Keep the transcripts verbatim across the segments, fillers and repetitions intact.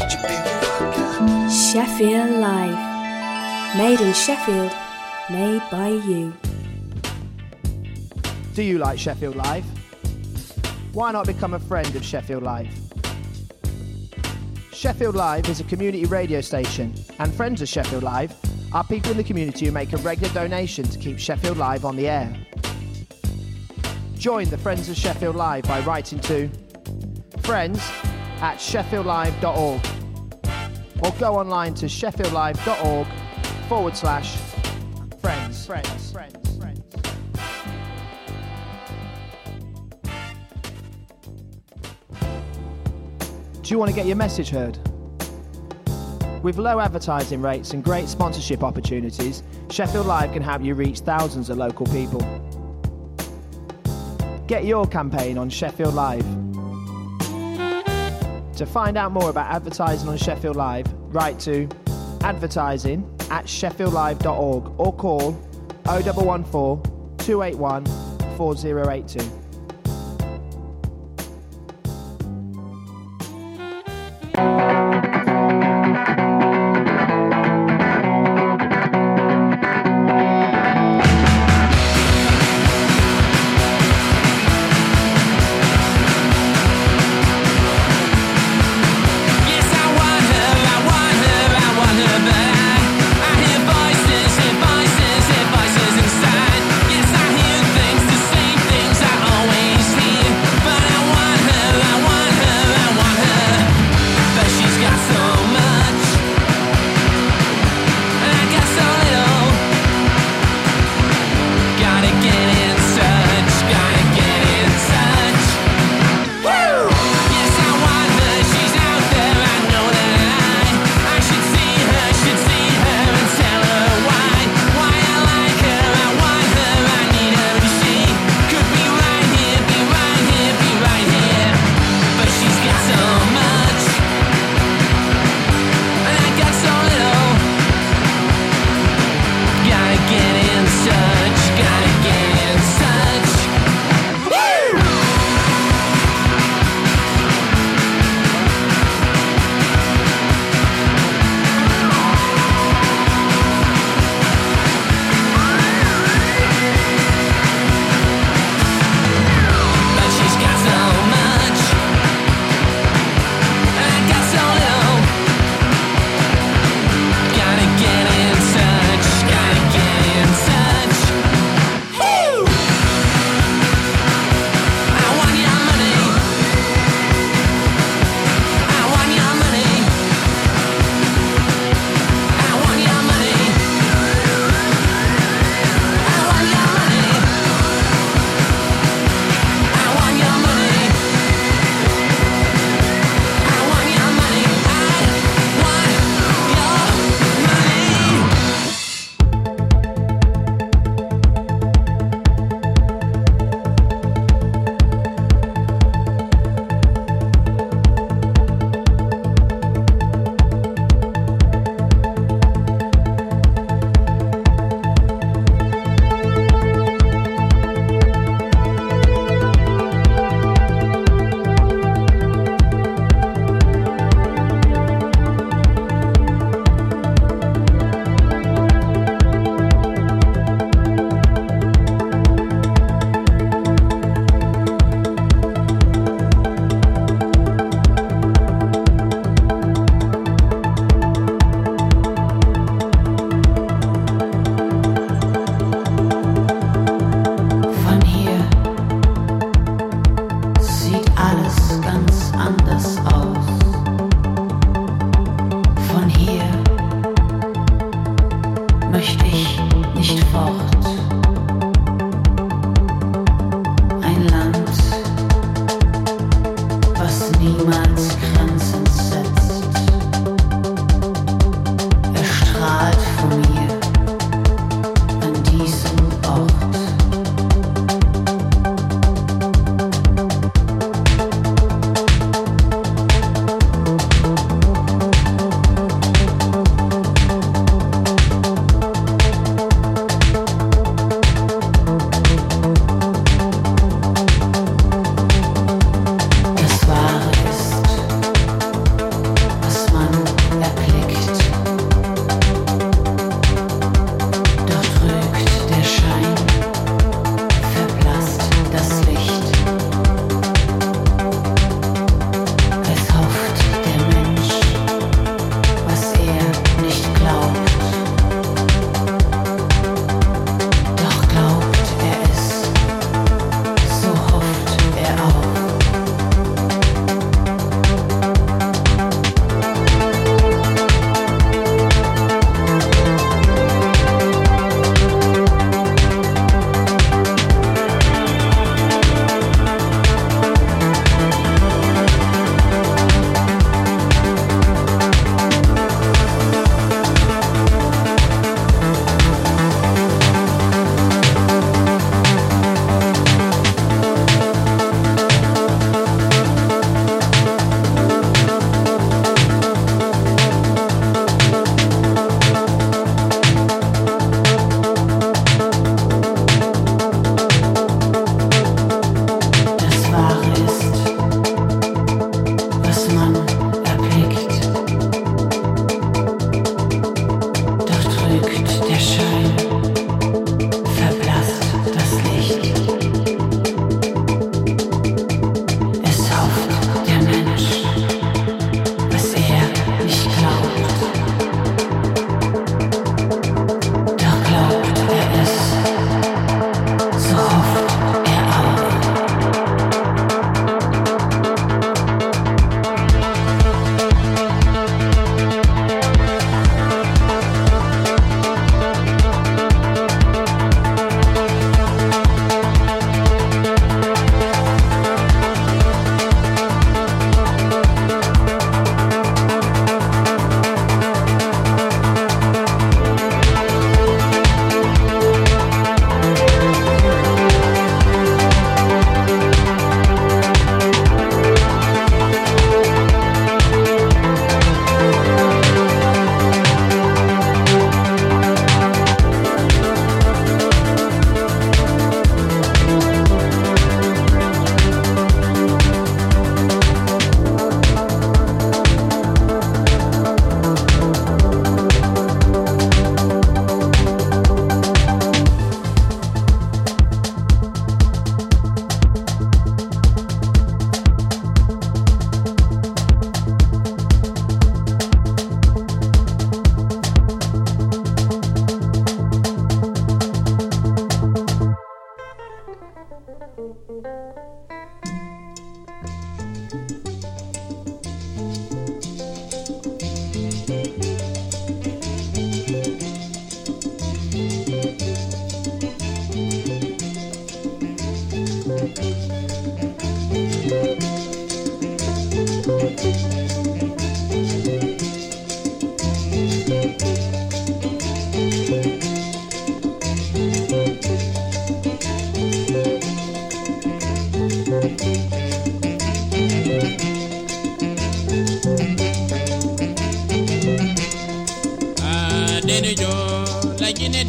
Sheffield Live. Made in Sheffield, made by you. Do you like Sheffield Live? Why not become a friend of Sheffield Live? Sheffield Live is a community radio station, and friends of Sheffield Live are people in the community who make a regular donation to keep Sheffield Live on the air. Join the Friends of Sheffield Live by writing to friends at sheffield live dot org or go online to sheffield live dot org forward slash friends. Friends. Friends. Friends. Do you want to get your message heard? With low advertising rates and great sponsorship opportunities, Sheffield Live can help you reach thousands of local people. Get your campaign on Sheffield Live. To find out more about advertising on Sheffield Live, write to advertising at sheffield live dot org or call oh one one four, two eight one, four oh eight two. But she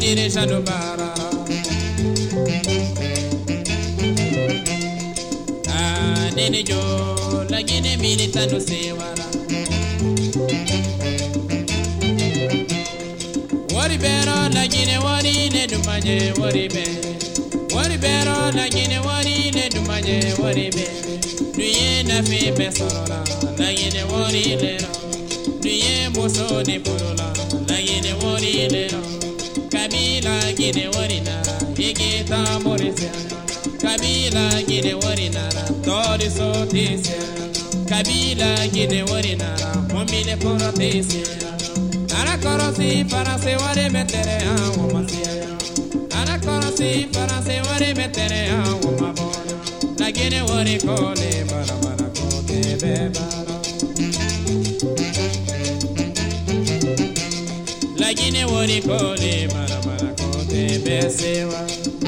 dire shanu bara ah nene jo la gine milita no sewara wari bero la gine wari ne dumaje wari bere wari bero la gine wari ne dumaje wari bere nuye na fe besora la gine wari lero nuye moso ne porola la gine wari lero kabila gine wari nara igita morisia kabila gine wari nara tori sotisia kabila gine wari nara momile porotisia ana korosi para se wari metere a womasia ana korosi para se wari metere a womabona la gine wari kole bara bara kote bebara la gine wari kole bara bara kote besewa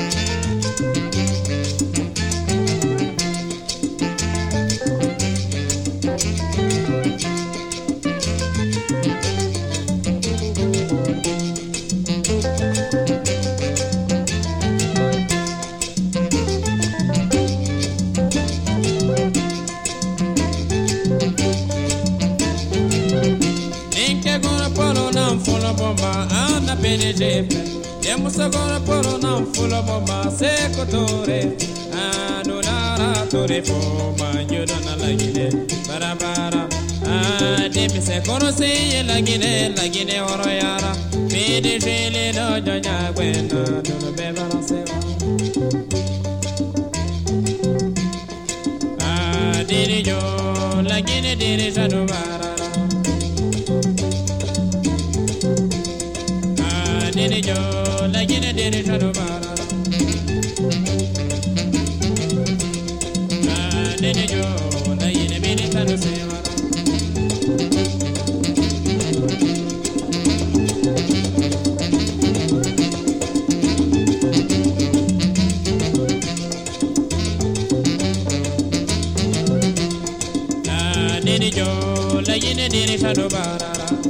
Yamusa gora poro nam fulo bomba se kotore anu nara tore foma yudo na lagine barabara ah demi se kono se lagine lagine oro yara pede jele do jonya gwena do be balance ah diri jo lagine diri jado barara ah diri jo la gine dere jado bara ah dere jo la gine bene tano sevara ah dere jo la gine dere jado bara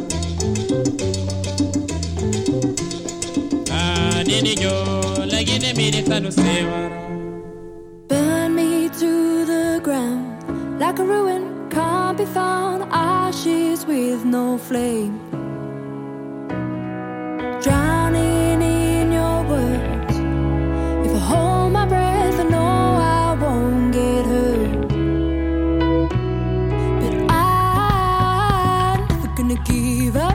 burn me to the ground like a ruin, can't be found, ashes with no flame, drowning in your words. If I hold my breath, I know I won't get hurt, but I'm never gonna give up,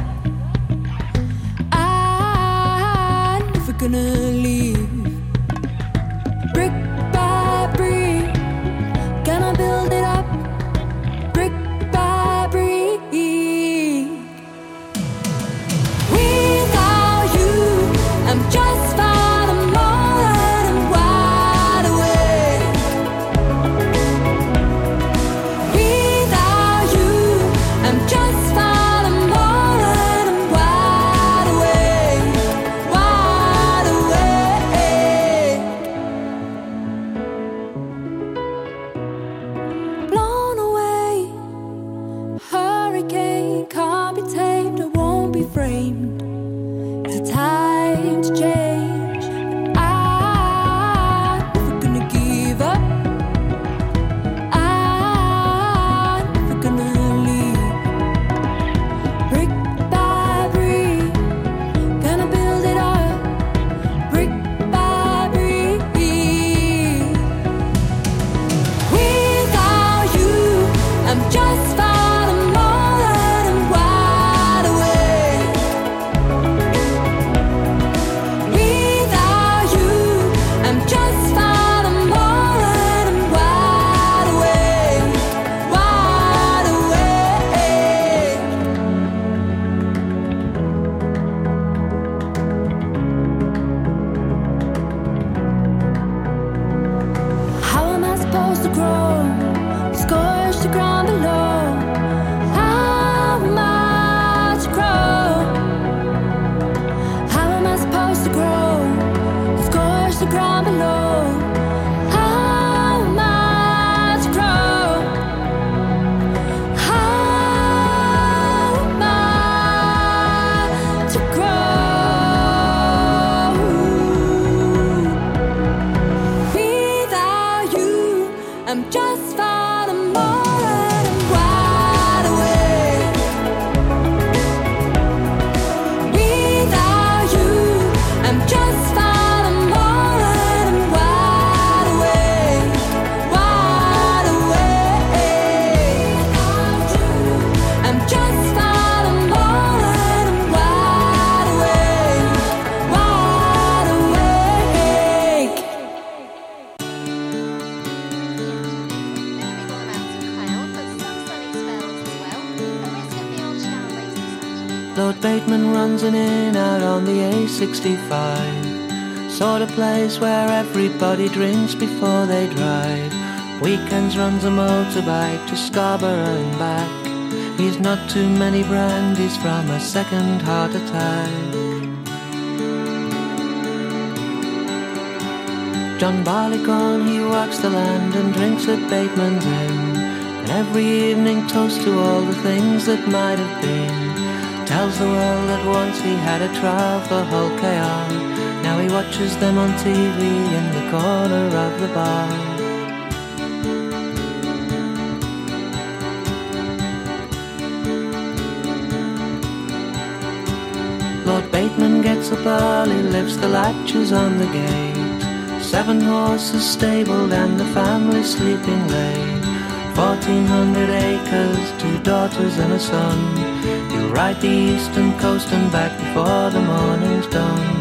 I'm never gonna leave. Brick by brick, gonna build it up. Brick by brick. Without you, I'm just for the moment and wide awake. Without you, I'm just for the moment and wide awake, wide awake. Blown away, hurricane can't be tamed, it won't be framed. It's a time to change, but I'm never gonna give up, I'm never gonna leave. Brick by brick, gonna build it up. Brick by brick. Without you, I'm just for the moment and wide awake. Lord Bateman runs an inn out on the A sixty-five, sort of place where everybody drinks before they drive. Weekends runs a motorbike to Scarborough and back. He's not too many brandies from a second heart attack. John Barleycorn, he works the land and drinks at Bateman's Inn, and every evening toasts to all the things that might have been. Tells the world that once he had a trial for Hull K R. Now he watches them on T V in the corner of the bar. Lord Bateman gets up early, lifts the latches on the gate. Seven horses stabled and the family sleeping late. Fourteen hundred acres, two daughters and a son. He'll ride the eastern coast and back before the morning's done.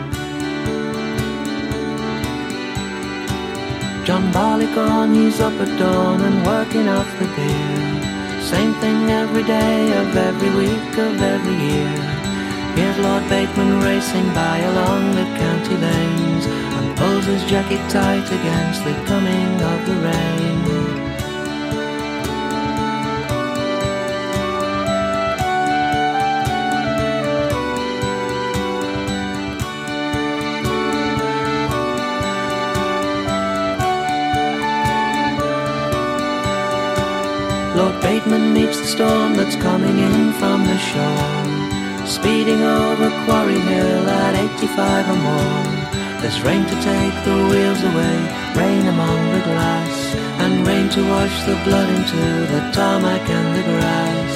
John Barleycorn, he's up at dawn and working off the beer. Same thing every day of every week of every year. Here's Lord Bateman racing by along the county lanes, and pulls his jacket tight against the coming of the rain. Lord Bateman meets the storm that's coming in from the shore, speeding over Quarry Hill at eighty-five or more. There's rain to take the wheels away, rain among the glass, and rain to wash the blood into the tarmac and the grass.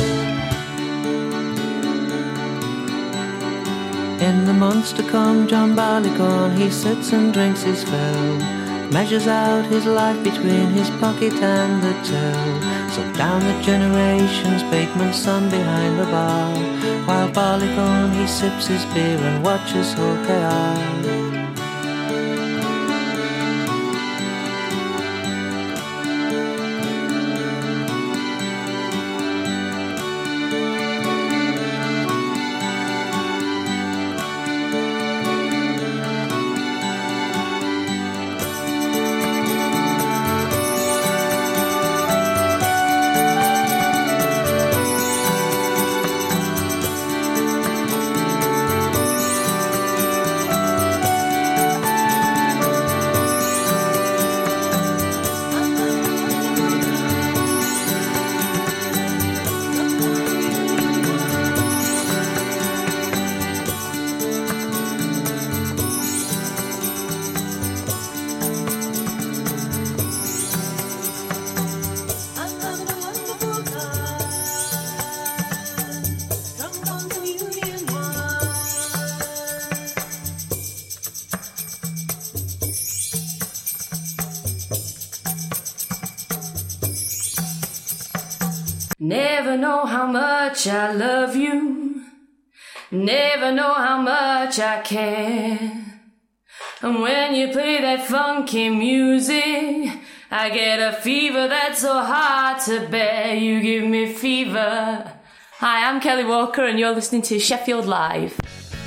In the months to come, John Barleycorn, he sits and drinks his fill, measures out his life between his pocket and the till. So down the generations, Bateman's son behind the bar, while Barleycorn, he sips his beer and watches Hull K R. Never know how much I love you, never know how much I care. And when you play that funky music, I get a fever that's so hard to bear. You give me fever. Hi, I'm Kelly Walker and you're listening to Sheffield Live.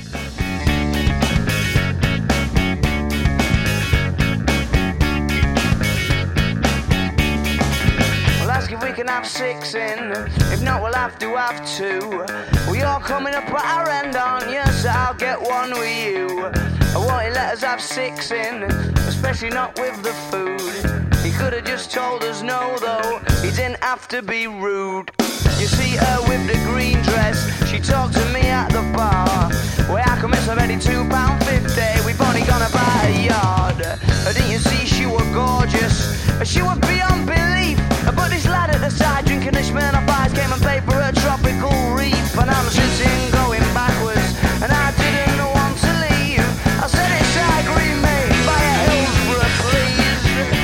If we can have six in, if not we'll have to have two. We all coming up at our end, aren't you? So I'll get one with you. I want you let us have six in, especially not with the food. He could have just told us no though, he didn't have to be rude. You see her with the green dress, she talked to me at the bar. Well, I can miss already two pound fifty, we've only gone about a yard. Didn't you see she was gorgeous? She was beyond belief. But this lad at the side drinking a Smirnoff Ice came and paid for a tropical reef. And I'm sitting going backwards, and I didn't want to leave. I said it's I agree mate, buy a Hillsborough please.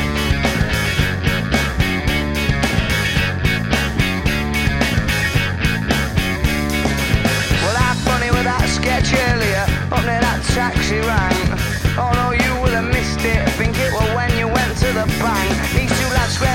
Well, I funny with that sketch earlier, up near that taxi rank. Although you will have missed it, think it was when you went to the bank. These two lads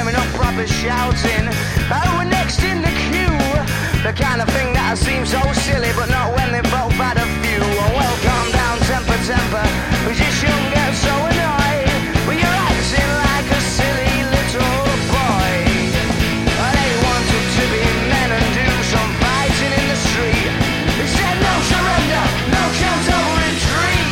The kind of thing that seems so silly, but not when they both had a few. Oh, well, calm down, temper, temper, cause you shouldn't get so annoyed. But you're acting like a silly little boy. Well, they wanted to be men and do some fighting in the street. They said no surrender, no chance of retreat.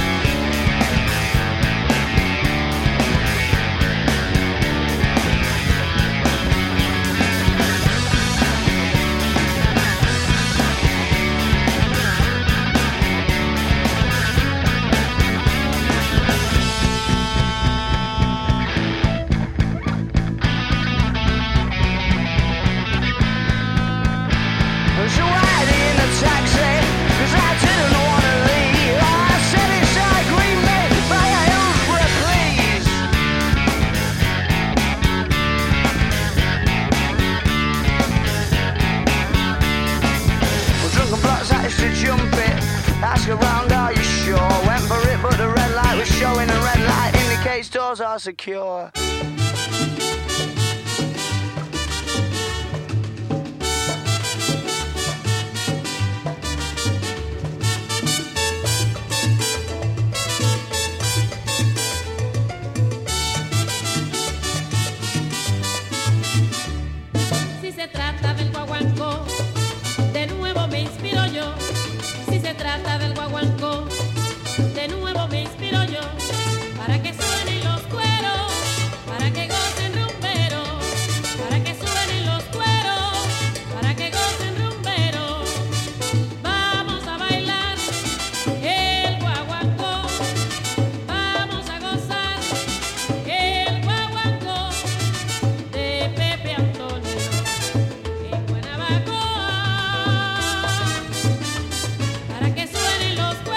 So riding in a taxi, cause I didn't wanna leave. I said inside Green Bay, by Hillsborough, please. Well, drunken blocks managed to jump it. Ask around, are you sure? Went for it, but the red light was showing. A red light indicates doors are secure. Si se trata del guaguancó, de nuevo me inspiro yo. Si se trata del guaguancó, de nuevo me inspiro yo. Para que suenen los cueros, para que gocen rumberos, para que suenen los cueros, para que gocen rumberos. Vamos a bailar el guaguancó, vamos a gozar el guaguancó de Pepe Antonio en Guanabacoa. Para que suenen los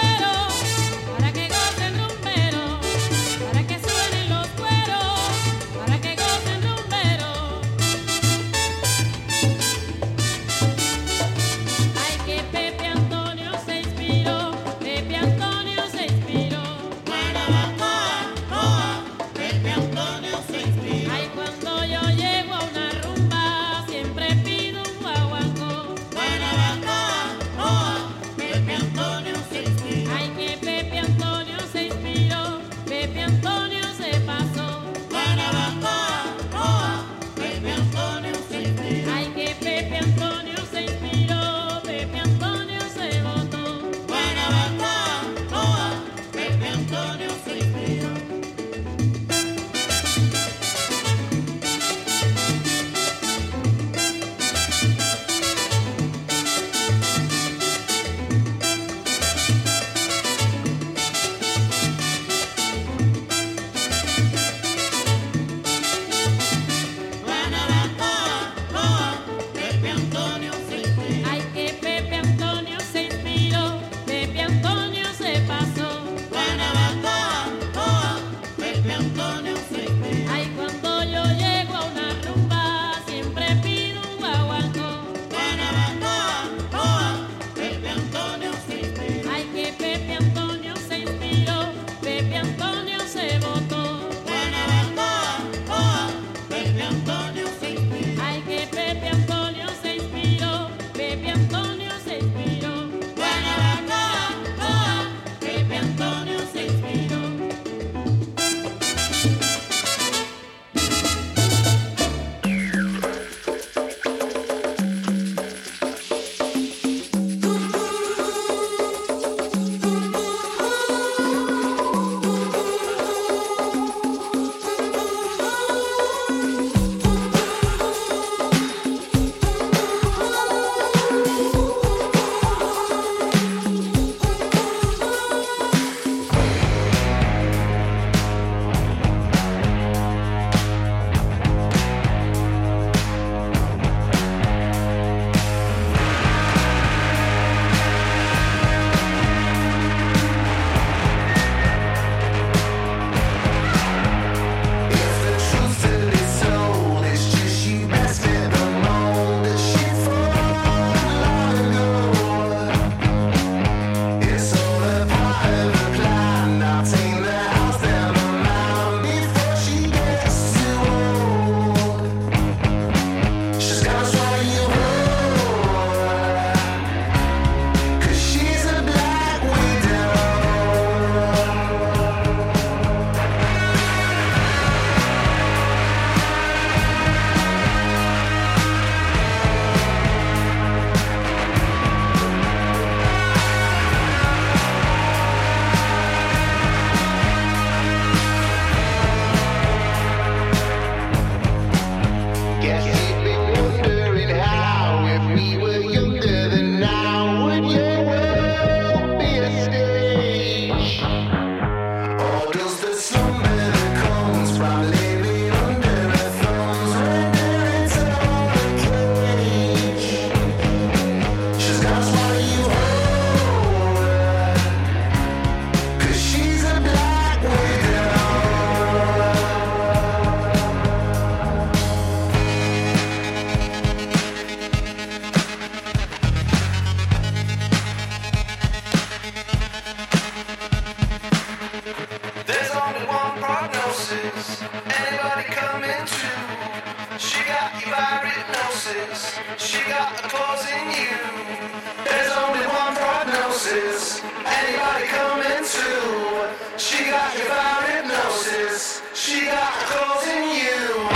She got you by hypnosis. She got the calls in you.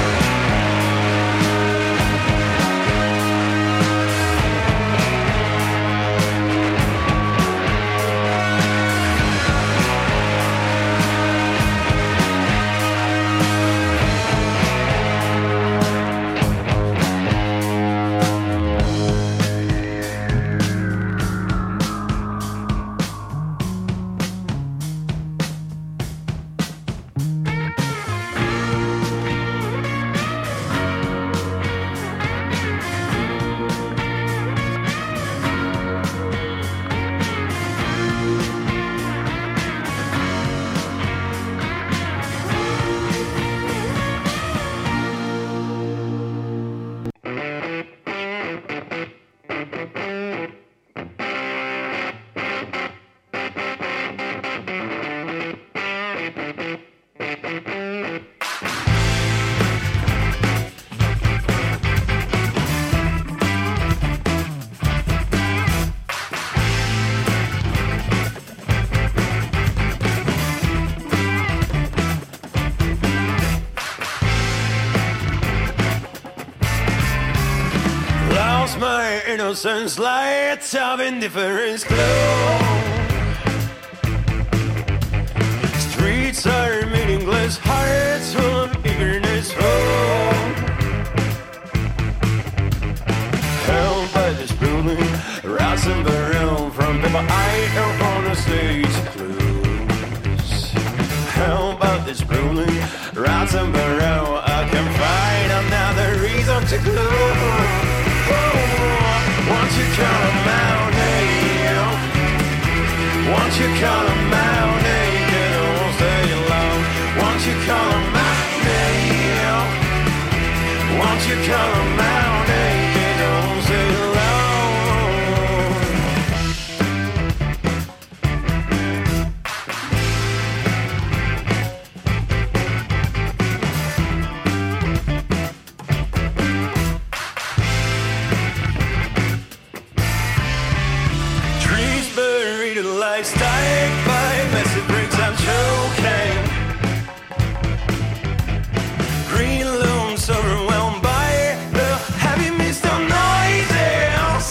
My innocence, lights of indifference glow. Streets are meaningless, hearts full of eagerness. Oh, held by this ruling, rats and barrel from people I don't wanna stay too close. Held by this ruling, rats and barrel, I can find another reason to close. Won't you call him out, hey, won't you call him out, naked, I won't stay alone. Won't you call him out, hey, won't you call him out, naked, I won't stay alone. Stuck by messy bricks, I'm choking. Green looms overwhelmed by the heavy mist of noises.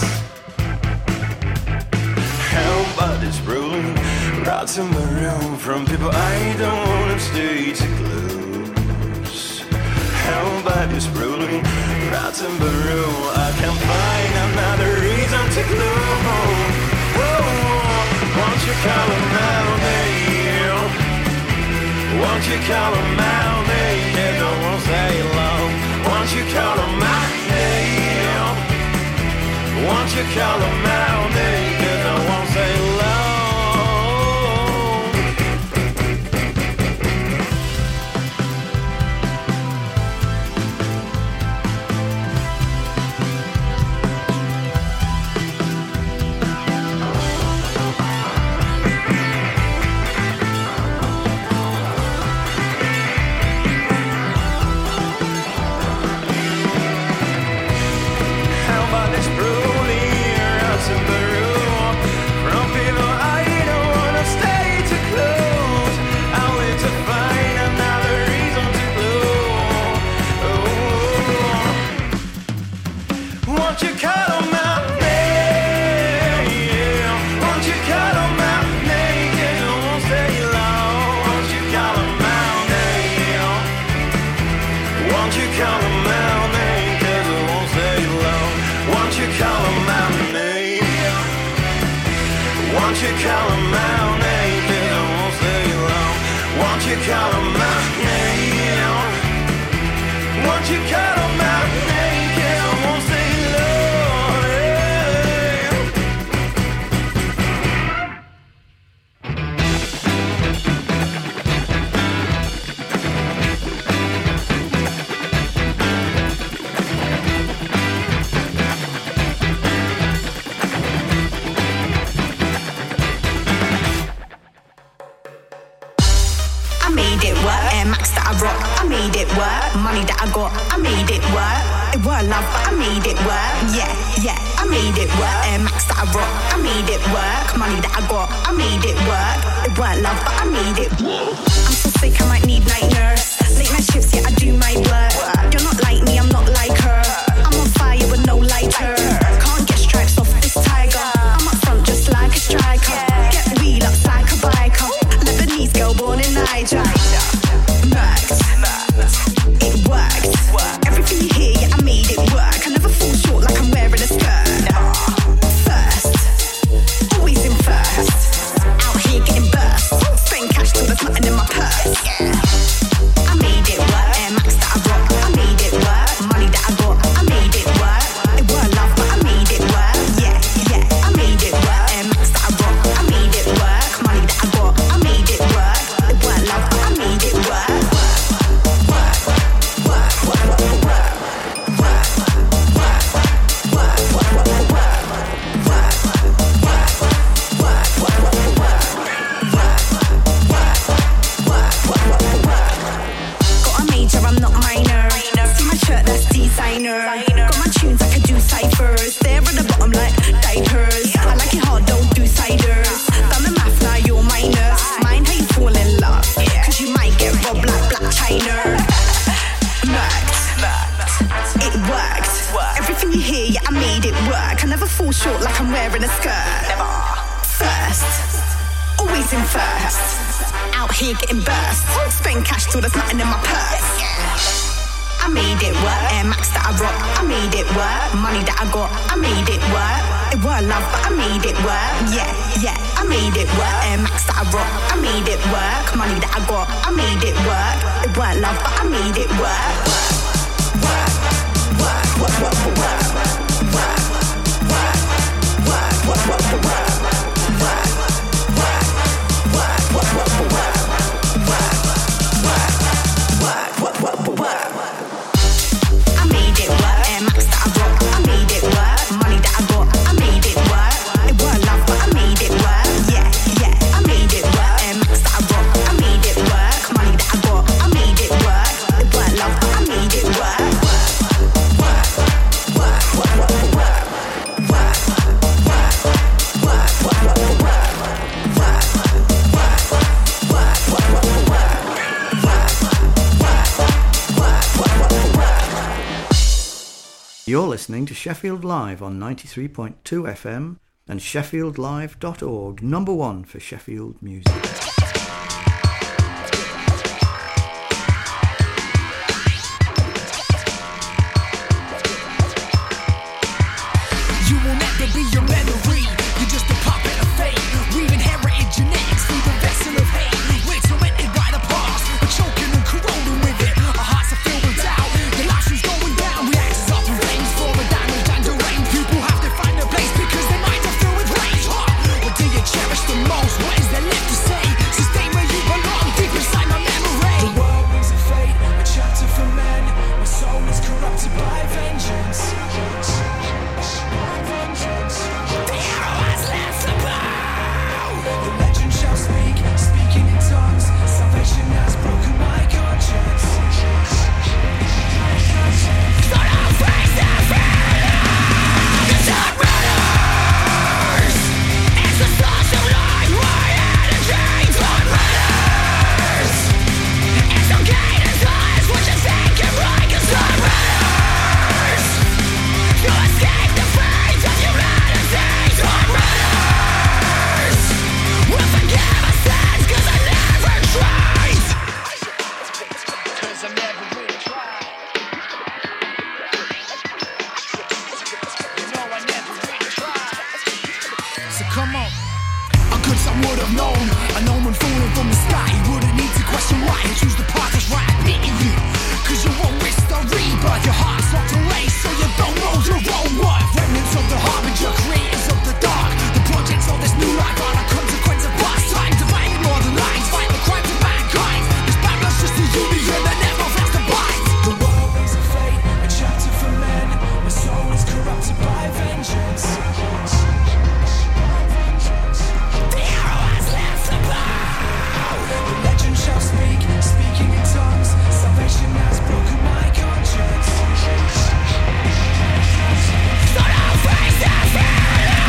Held by this ruling, rots in my room from people I don't wanna stay too close. Held by this ruling, rots in my room, I can't find another reason to close. Won't you call him out, hey, won't you call him out, hey, I won't stay long. Won't you call him out, hey, won't you call him out, hey, I won't stay long. It were love, but I made it work. Yeah, yeah, I made it work. Air Max that I rock, I made made it work. Money that I got, I made it work. It weren't love, but I made it work. I'm so sick, I might need night nurse. Late night shifts, yeah, I do my work. You're not like me, I'm not like her. I'm on fire with no lighter. Can't get stripes off this tiger. I'm up front just like a striker. Get wheel up like a biker. Lebanese girl born in Niger. Mercs. It worked. Everything you hear, yeah, I made it work. I never fall short like I'm wearing a skirt. First, always in first. Out here getting burst. Spend cash till there's nothing in my purse. I made it work. Air Max that I rock, I made it work. Money that I got, I made it work. It weren't love, but I made it work. Yeah, yeah, I made it work. Air Max that I rock, I made it work. Money that I got, I made it work. It weren't love, but I made it work. Got my tunes, I could do ciphers. They're at the bottom like diapers. I like it hard, don't do ciders. Done the math, now you're minus. Mind how you fall in love, cause you might get robbed like Black China. Merked, it worked. Everything you hear, yeah, I made it work. I never fall short like I'm wearing a skirt. Never. First, always in first. Out here getting burst. Spend cash till there's nothing in my purse. I made it work. Air Max that I rock, I made it work. Money that I got, I made it work. It weren't love, but I made it work. Yeah, yeah, I made it work. Air Max that I rock, I made it work. Money that I got, I made it work. It weren't love, but I made it work. Work, work, work, work, work, work, work, work, work, work, work, work, work. You're listening to Sheffield Live on ninety-three point two F M and sheffield live dot org, number one for Sheffield music. You will never be your memory. You're just a puppet of fate. We've inherited genetics through the vessel of hate. We're tormented by the past, we're choking and corroding with it. Our hearts are filled with doubt. The last one's going down. We act as up in flames for the damage and deranged. People have to find a place because their minds are filled with rage. Huh? What do you cherish the most? What is there left to say? So stay where you belong, deep inside my memory. The world brings a fate, a chapter for men. My soul is corrupted by vengeance. The hero has left the bow. The legend shall speak, speaking in tongues. Salvation has broken my conscience. So don't face the fear, 'cause it matters. It's the source of life, my energy. It matters. It's okay to touch what you think and right, 'cause it matters. To escape the fate of humanity, it matters. We'll forgive our sins, 'cause I never tried. 'Cause I never really tried. You know I never really tried. So come on. I could, I would have known. I know when falling from the sky, you wouldn't need to question why. And choose the path that's right, I pity you. 'Cause you won't risk the rebirth. Your heart's locked away, so you don't know your own worth. Remnants of the harbinger, creators of the dark. The projects of this new life are a consequence of past time. Dividing more than lines, fight the crimes of mankind. This battle's just a union that never fails to bite. The world brings a fate, a chapter for men. My soul is corrupted by vengeance. The hero has left the bow. The legend shall speak, speaking in tongues. Salvation has broken my conscience. So don't face the fear.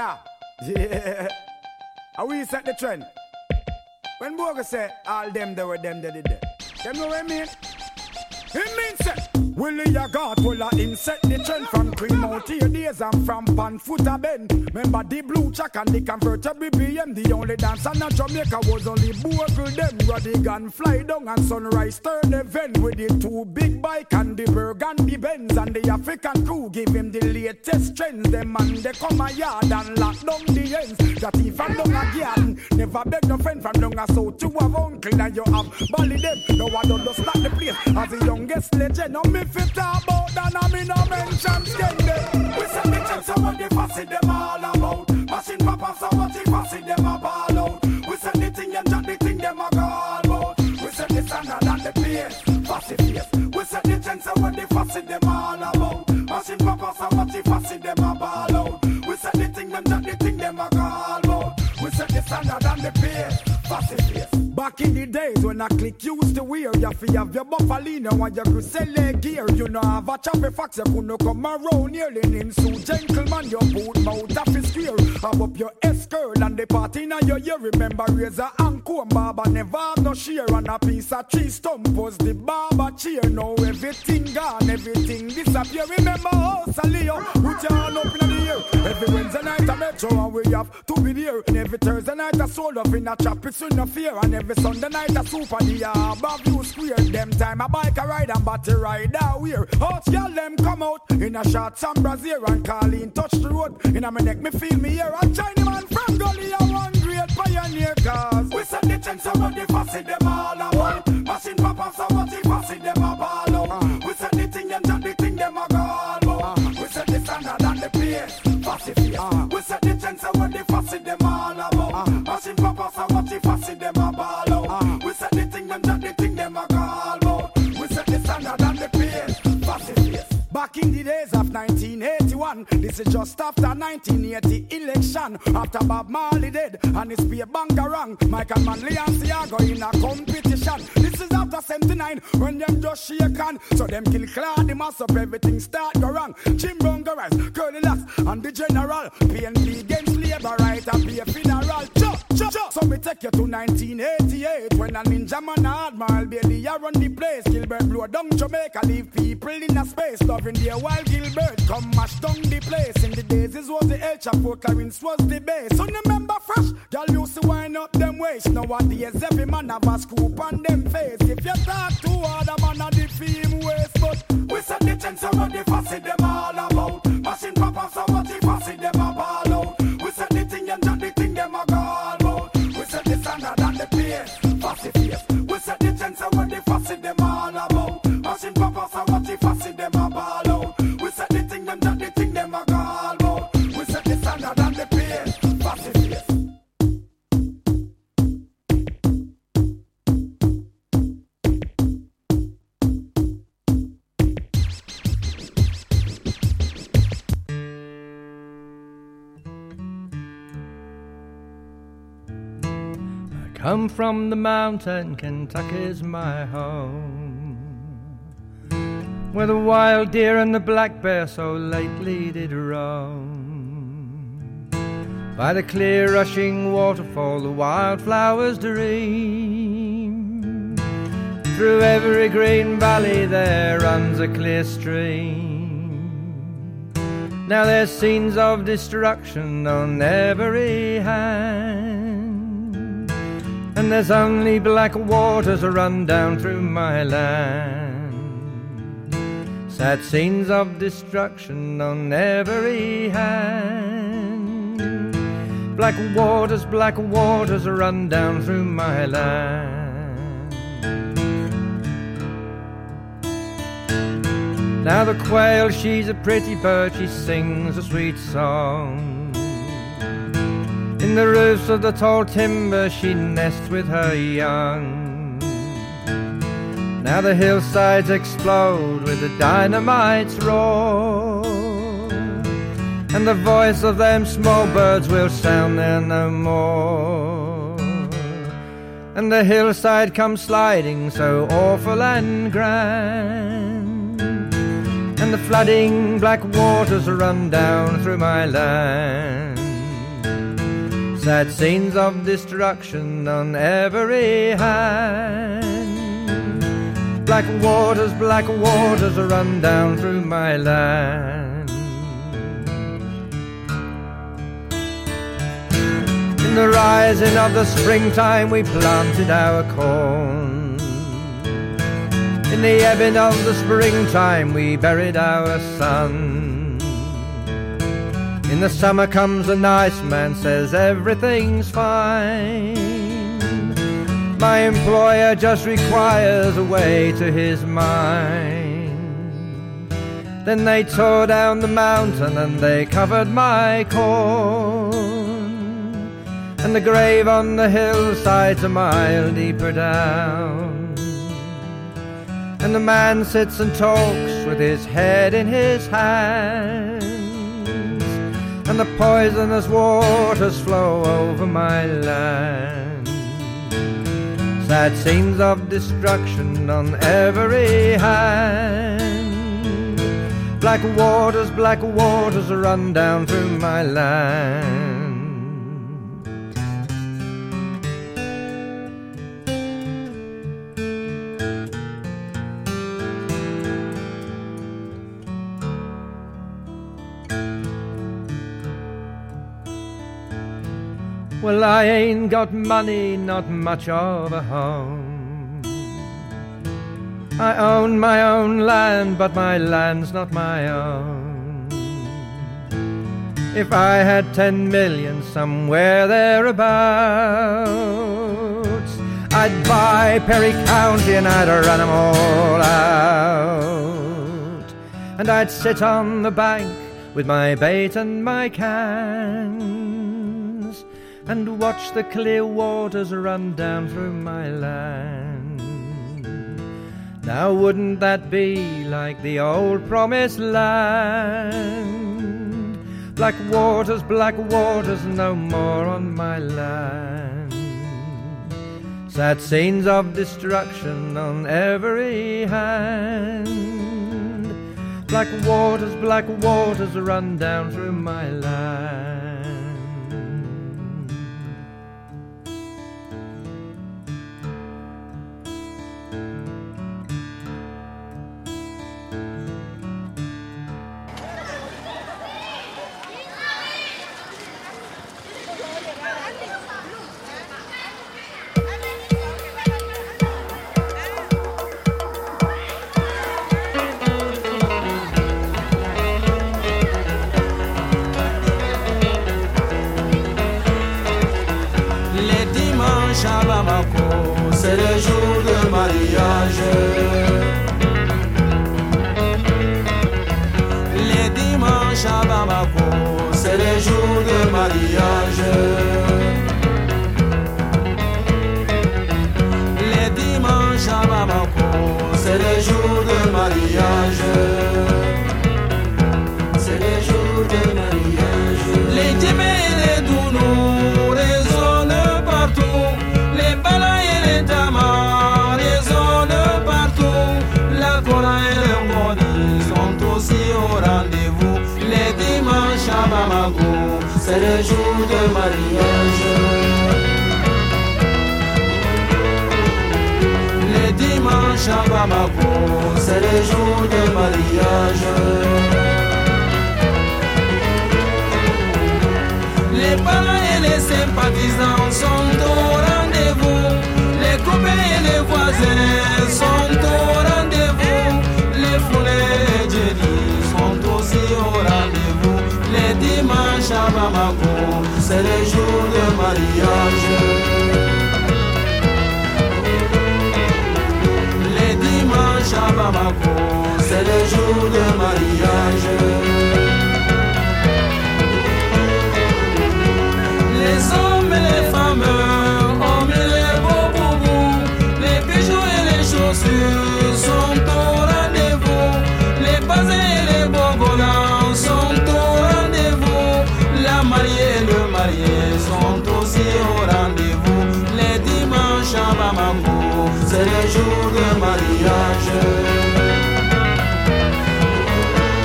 Yeah, yeah. How we set the trend? When Boga say all them there were them that did that. Them know what I mean? It means that Willie ya got will a inset the trend from cream out here days and from Panfoota Bend. Remember the blue check and the convertible B M. The only dance in Jamaica was only Bogle them. Roddy gun fly down and sunrise turn event with the two big bike and the Burgundy Benz and the African crew give him the latest trends. Them man they come a yard and lock down the ends. That if I'm down a garden, never beg no friend from down a south. You have uncle and you have Bally them. No one don't just start the place as the youngest legend. No me fit talk about that, I mean no mention skin them. We say the chance so what the fussy them all about. Machine papa so what the fussy them a ball out. We say the thing and just the thing them a go all about. We say the standard and the pace, fussy face. We say the chance so what the fussy them all about. Machine papa so what the fussy them a ball out. We say the thing and just the thing them a go all about. We say the standard and the pace, fussy face. Back in the days when I click used to wear, you feel have your buffalino and your Griselle gear. You know have a choppy fox, you couldn't come around here. Name so gentleman, your boot mouth off his square. Have up your S-curl and the party now your year. Remember razor and comb, barber never have no share. And a piece of tree stump was the barber chair. Now everything gone, everything disappear. Remember house a Leo, with your hand up in the air. Every Wednesday night a metro and we have to be there. And every Thursday night a soul up in a trap, it's in no fear. And every Sunday night a super the above you square. Them time a bike a ride and battery ride a wear. Hot girl them come out in a shorts and brassiere and call in touch the road. In a me neck me feel me here. A China man from Gully a one great pioneer cause we said the chance of what the fussy them all about. Machine papa so what the fussy them a ball out. We said the thing and just the thing them a go all about. We said the standard and the pace, fussy face. We said the chance of what the fussy them all about. Machine papa so what the fussy them a ball out. We said the thing and just the thing them a go all about. We said the standard and the pace, fussy face. Back in the days of nineteen eighty-one, this is just after nineteen eighty election. After Bob Marley dead and his peer bangarang, Michael Manley and Siago in a competition. This is after seventy-nine when them just shake on. So them kill Claude, the mass up, everything start go wrong. Jim Brown go rise, Curly Lass and the general. P N P against labor right and pay a funeral. Chop, chop, chop. So me take you to nineteen eighty-eight when a ninja man Admiral Bailey a run the place. Gilbert blow down Jamaica, leave people in a space. Loving the while Gilbert come mash down the place. In the days this was the El Chapo, Clarence was the base. So remember fresh, y'all used to wind up them waist. Nowadays every man have a scoop on them face. If you talk too hard, a man a the fame waste. But we said the chance of what the fussy them all about. Machine papa so what the fussy them a ball out. We said the thing and just the thing them a go all about. We said the standard and the pace, fussy face. We said the chance of what the fussy them all about. Machine papa so what the fussy them a ball out. We said the thing and just the thing them a go all about. We said the standard and the pace, fussy face. Come from the mountain, Kentucky's my home, where the wild deer and the black bear so lately did roam. By the clear rushing waterfall the wildflowers dream. Through every green valley there runs a clear stream. Now there's scenes of destruction on every hand, and there's only black waters run down through my land. Sad scenes of destruction on every hand. Black waters, black waters run down through my land. Now the quail, she's a pretty bird, she sings a sweet song. In the roofs of the tall timber she nests with her young. Now the hillsides explode with the dynamite's roar, and the voice of them small birds will sound there no more. And the hillside comes sliding so awful and grand, and the flooding black waters run down through my land. Sad scenes of destruction on every hand. Black waters, black waters run down through my land. In the rising of the springtime we planted our corn. In the ebbing of the springtime we buried our sun. In the summer comes a nice man, says everything's fine. My employer just requires a way to his mind. Then they tore down the mountain and they covered my corn. And the grave on the hillside's a mile deeper down. And the man sits and talks with his head in his hands. And the poisonous waters flow over my land. Sad scenes of destruction on every hand. Black waters, black waters run down through my land. Well, I ain't got money, not much of a home. I own my own land, but my land's not my own. If I had ten million somewhere thereabouts, I'd buy Perry County and I'd run 'em all out. And I'd sit on the bank with my bait and my cans and watch the clear waters run down through my land. Now wouldn't that be like the old promised land? Black waters, black waters, no more on my land. Sad scenes of destruction on every hand. Black waters, black waters run down through my land. À Bamako, c'est le jour de mariage. Les dimanches à Bamako, c'est le jour de mariage. Les dimanches à Bamako, c'est le jour de mariage. C'est le jour de mariage. Les djemés et les dounous résonnent partout. Les balas et les tamas résonnent partout. La Kora et le Ngoni sont aussi au rendez-vous. Les dimanches à Bamako, c'est le jour de mariage. Les dimanches à Bamako, c'est le jour de mariage. Les balas et les sympathisants sont au rendez-vous. Les copains et les voisins sont au rendez-vous. Les foulées et Jenny sont aussi au rendez-vous. Les dimanches à Bamako, c'est le jour de mariage. Les dimanches à Bamako, c'est le jour de mariage. Les hommes et les femmes, hommes et les beaux boubous, les bijoux et les chaussures sont au rendez-vous. Les basins et les bogolans sont au rendez-vous. La mariée et le marié sont aussi au rendez-vous. Les dimanches à Bamako, c'est le jour de mariage.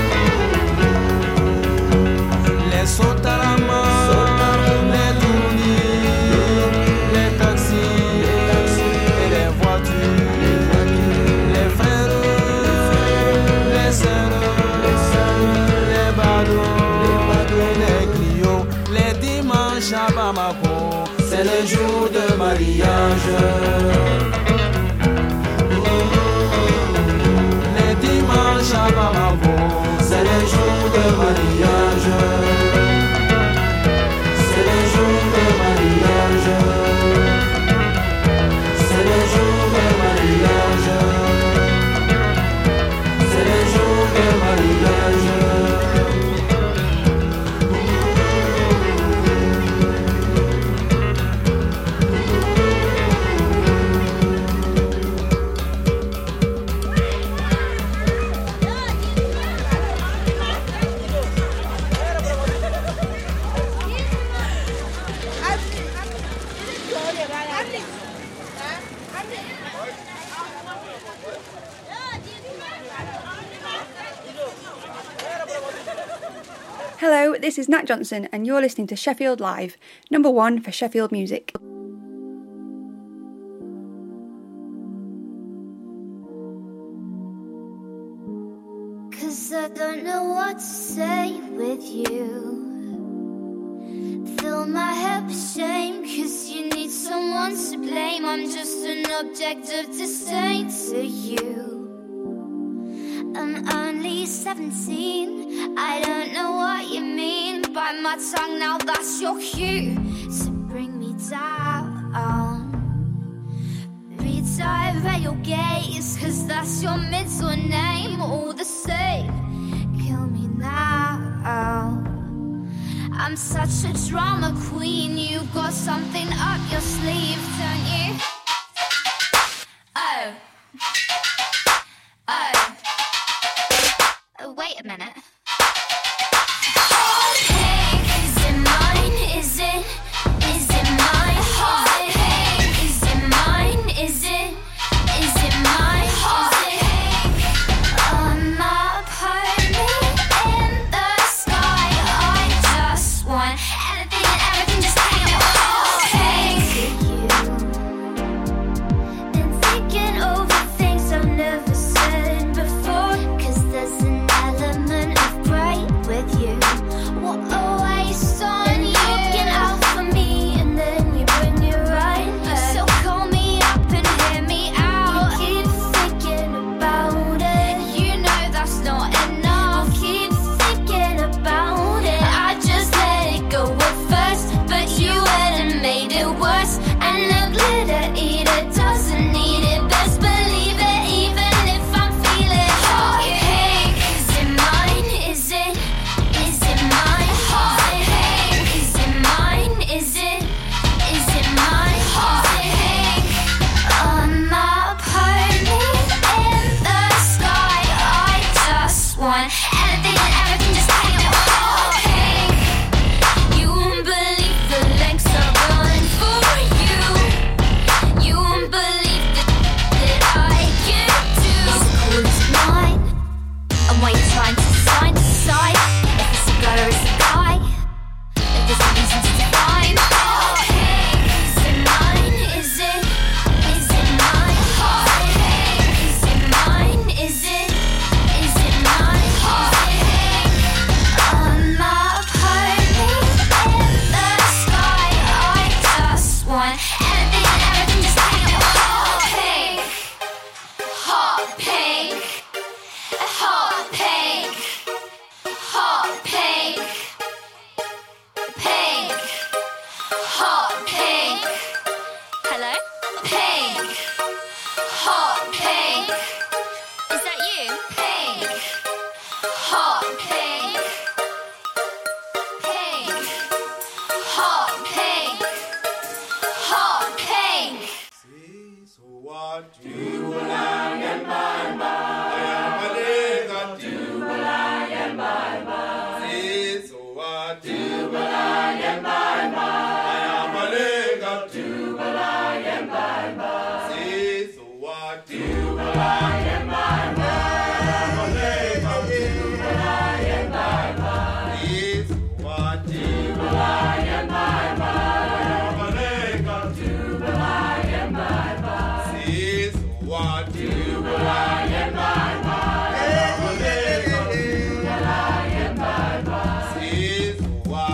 Les Sotarama, les Douni dimanches à Bamako, c'est le jour de mariage. Les dimanches à Bamako, c'est le jour de mariage. C'est le jour de mariage. C'est le jour de mariage. C'est le jour de mariage. Hello, this is Nat Johnson and you're listening to Sheffield Live, number one for Sheffield music. Cause I don't know what to say with you. Fill my head with shame, cause you need someone to blame. I'm just an object of disdain to you. I'm only seventeen, I don't know what you mean. Bite my tongue now, that's your cue to bring me down. Redirect your gaze, cause that's your middle name. All the same, kill me now. I'm such a drama queen, you got something up your sleeve, don't you? Oh. Oh. Oh, wait a minute. Heartache, is it mine? Is it? Is it mine? Heartache, is it mine? Is it? Is it mine? Heartache, on my pony in the sky. I just want anything and everything, just hang out. Heartache, been thinking over things I've never said before. Cause there's an element of grey with you. What a waste on you. Looking out for me and then you bring it right back. So call me up and hear me out. You keep thinking about it. You know that's not enough. You keep thinking about it. I just let it go at first, but you went and made it worse. And the glitter eater doesn't need it. Best believe it, even if I'm feeling heartache. Is it mine? Is it? Is it mine? Heartache. Is it mine? Is it? Is it mine? Heartache. On my pony in the sky. I just want anything and everything, just hang out. Heartache. You won't believe the lengths I've gone for you. You won't believe that, that I can do. Is it cool? Is it mine? And what you're trying to decide, decide if it's a girl or it's a guy. If there's a reason to define. Heartache, is it mine? Is it? Is it mine? Heartache, is it mine? Is it? Is it mine? Heartache, on my pony in the sky. I just want anything and everything, just hang out. Heartache, heartache. Heartache, heartache, pink, heartache. Hello? Pink, heartache. Is that you? Pink, heartache, pink, heartache, heartache. What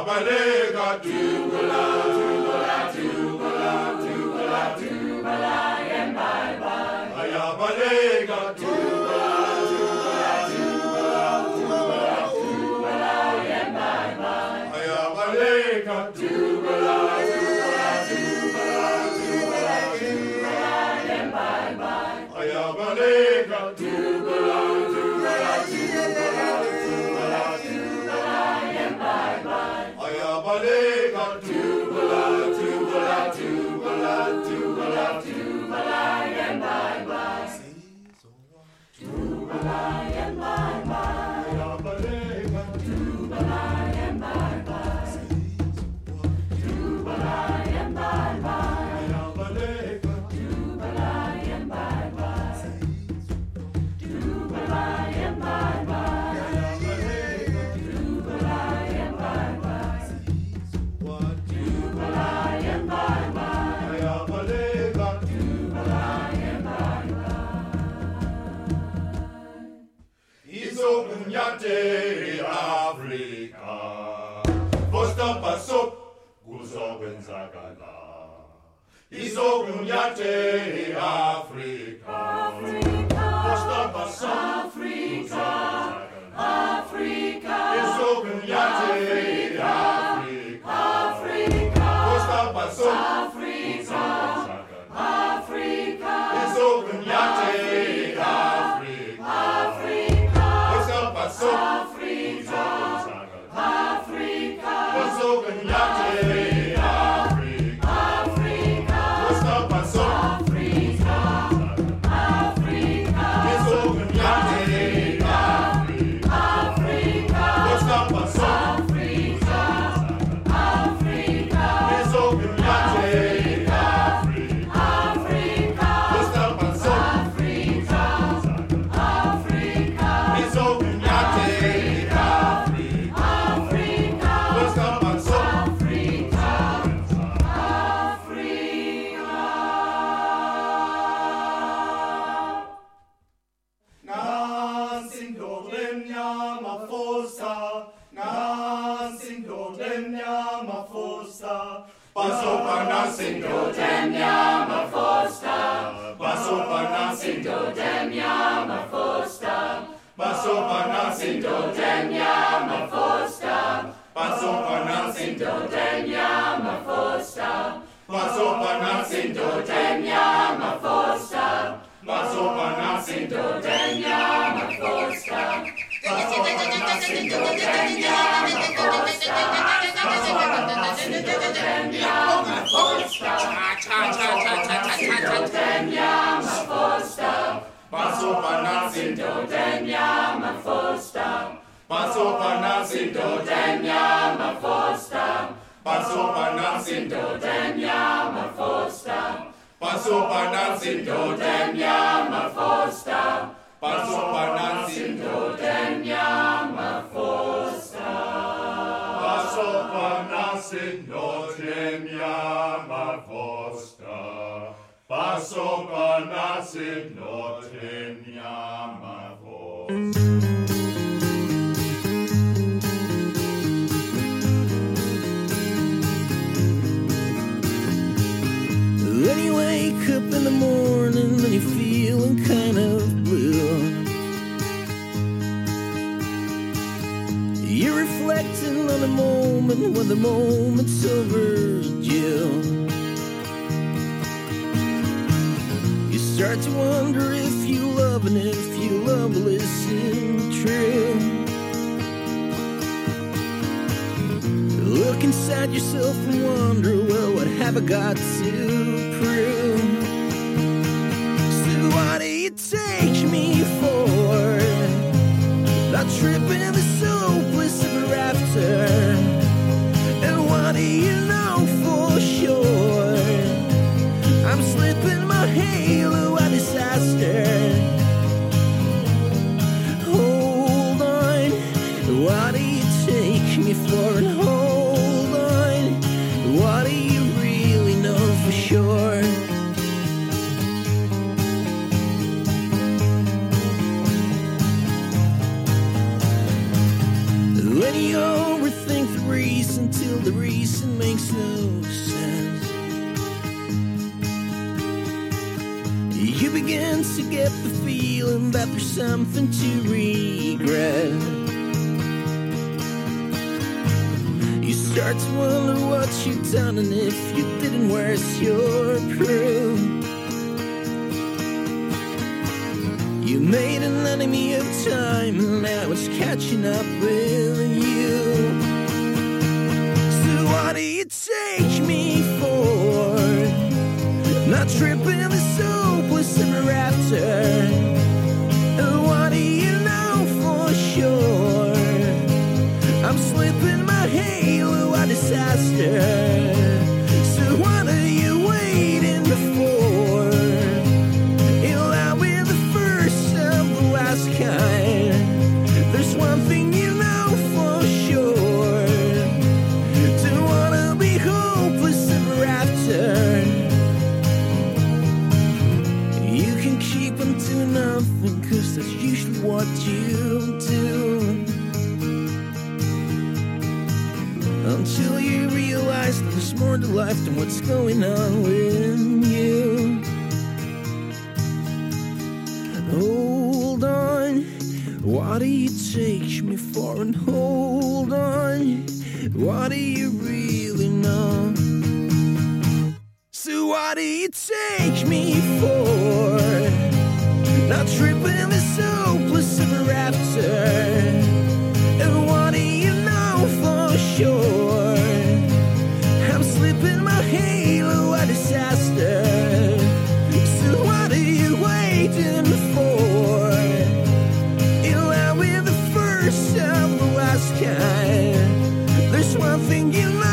Ayabalega, Tubala, Tubala, Tubala, Tubala, Tubala, and bye bye. Ayabalega, Tubala, Tubala, Tubala, Tubala, Tubala, and bye bye. Ayabalega, Tubala, Tubala, Tubala, Tubala, Tubala, and bye bye. Ayabalega, Tubala, Tubala, Tubala, Tubala, Tubala, and bye bye. Ayabalega, Tubala, Tubala, Tubala, Tubala, Tubala, and bye bye. Tubala, and bye bye. Ayabalega, Tubala, and bye bye. Tubala, and bye bye. Ayabalega, Tubala, and bye bye. Tubala, and bye bye. Ayabalega, Tubala, and bye bye. Tubala, and bye bye. Ayabalega, Tubala, and bye bye. Izokunyate Afrika, Posta pasop, kuzokwenzakala. Izokunyate Afrika, Posta pasop, Afrika, Afrika. Izokunyate Afrika, Afrika. Posta pasop, Afrika, Afrika. Izokunyate Afrika, Afrika. Posta pasop, Afrika, Afrika. Izokunyate Afrika, Afrika. Posta pasop, Afrika, Afrika. Izokunyate Afrika, Afrika. Posta pasop, Afrika, Afrika. Izokunyate Afrika, Afrika. Posta pasop, Afrika, Afrika. Izokunyate Afrika, Afrika. Posta pasop, Afrika, Afrika. Nasindolenya mafosa, nasindolenya mafosa. Pasopa nasindolenya mafosa, pasopa nasindolenya mafosa, pasopa nasindolenya mafosa, pasopa nasindolenya mafosa, pasopa nasindolenya mafosa, pasopa nasindolenya mafosa, pasopa nasindolenya mafosa, pasopa nasindolenya mafosa, nasindolenya mafosa, pasopa nasindolenya mafosa, pasopa nasindolenya mafosa, pasopa nasindolenya mafosa, pasopa nasindolenya mafosa, pasopa nasindolenya mafosa, pasopa nasindolenya mafosa, pasopa nasindolenya mafosa. When you wake up in the morning and you're feeling kind of blue, you're reflecting on the moment when the moment's overdue. You start to wonder if you love and if you love will listen true. Look inside yourself and wonder, well, what have I got to prove? So what do you take me for? That trip in the hopeless ever after. And what do you know for sure? I'm slipping my halo at disaster. Hold on, what do you take me for? And hold on, what do you really know for sure? When you overthink the reason to it makes no sense. You begin to get the feeling that there's something to regret. You start to wonder what you've done, and if you didn't, where's your proof? You made an enemy of time, and now it's catching up with you. So what do you take me for? Not tripping this hopeless ever after. And what do you know for sure? I'm slipping my halo, a disaster. So what are you waiting for? It'll out be the first of the last kind. There's one thing you know for sure. Don't wanna be hopeless ever after. You can keep on doing nothing, cause that's usually what you do. Until you realize that there's more to life than what's going on with you. Hold on, what do you take me for? And hold on, what do you really know? So what do you take me for? Not tripping this hopeless ever after. And what do you know for sure? I'm slipping my halo, a disaster. So what are you waiting for? It'll out be the first of the last kind. There's one thing you know